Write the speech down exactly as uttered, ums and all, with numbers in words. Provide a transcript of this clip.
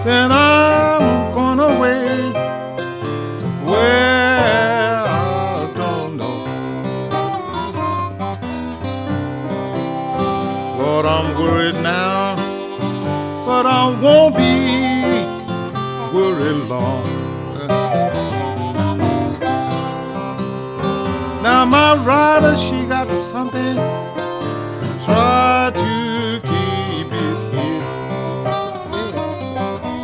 then I'm gonna wait where I don't know. Lord, I'm worried now, but I won't be worried long. Now my rider, she got